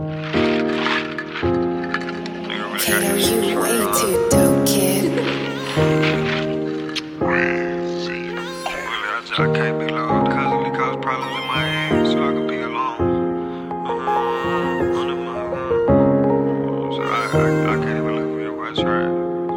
Kato, you way too dope, kid. I can't be loved because it cause problems in my head, so I can be alone. So I can't even look for your right track.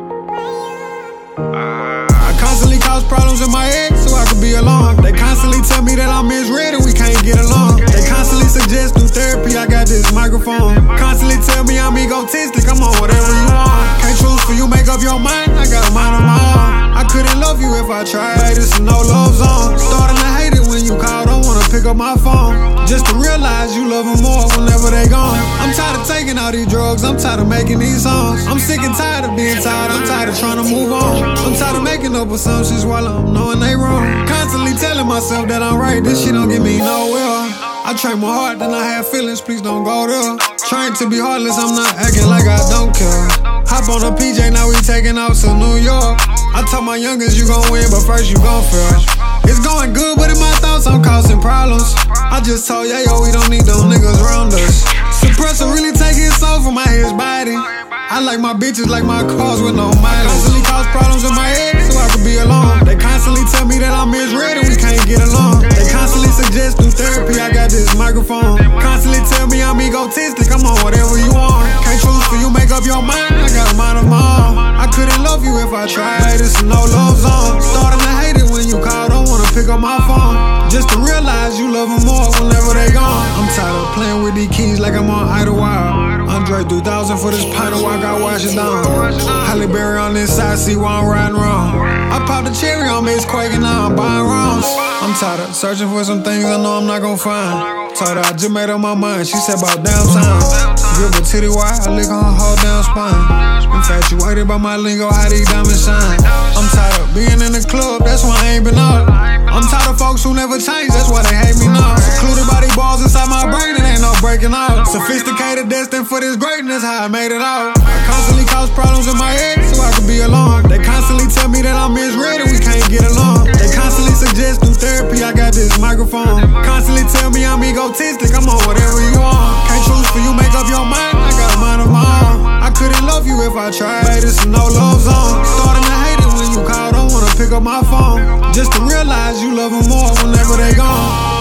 I constantly cause problems in my head, so I can be alone. They constantly tell me that I'm misread and we can't get along. They constantly suggest through therapy, I got this microphone. Constantly tell me I'm egotistic, I'm on whatever you want. Can't choose for you, make up your mind, I got a mind of my own. I couldn't love you if I tried, this is no love zone. Starting to hate it when you call, don't wanna pick up my phone. Just to realize you love them more whenever they gone. I'm tired of taking all these drugs, I'm tired of making these songs. I'm sick and tired of being tired, I'm tired of trying to move on. I'm tired of making up assumptions while I'm knowing they wrong. Constantly telling myself that I'm right, this shit don't get me nowhere. I train my heart, then I have feelings, please don't go there. Trying to be heartless, I'm not acting like I don't care. Hop on a PJ, now we taking off to New York. I told my youngest you gon' win, but first you gon' fail. It's going good, but in my thoughts I'm causing problems. I just told Yayo we don't need them niggas around us. Suppressor really take his soul from his body. I like my bitches like my cars with no mileage. Constantly cause problems in my head, so I can be alone. They constantly tell me that I'm misread and we can't get along. They constantly suggest through therapy, I got this microphone. Constantly tell me I'm egotistic, I'm on whatever you want. Can't choose for you, make up your mind, I got a mind of my own. I couldn't love you if I tried, this is no love zone. Starting to hate it when you call, don't wanna pick up my phone. Just to realize you love them more whenever they gone. I'm tired of playing with these keys like I'm on Idlewild. Andre 3000 for this pint of walk, I wash it down. Halle Berry on this side, see why I'm riding wrong. I popped a cherry on Miss Quake and now I'm buying rounds. I'm tired of searching for some things I know I'm not gon' find. Told her I just made up my mind, she said about downtown. Give her titty wide, I lick on her whole down spine. Infatuated by my lingo, how these diamonds shine. I'm tired of being in the club, that's why I ain't been up. I'm tired of folks who never change, that's why they hate me now. Secluded by these balls inside my brain, it ain't no breaking out. Sophisticated, destined for this greatness, how I made it out. I constantly cause problems in my head, so I can be alone. They constantly tell me that I'm misread and we can't get along. They constantly suggest through therapy, I got this microphone. Constantly tell me I'm egotistic, I'm on whatever you want. Can't choose for you, make up your mind, I got a mind of my own. I couldn't love you if I tried, this is no love zone. Starting to hate it when you call, don't wanna pick up my phone. Just to realize you love them more whenever they gone.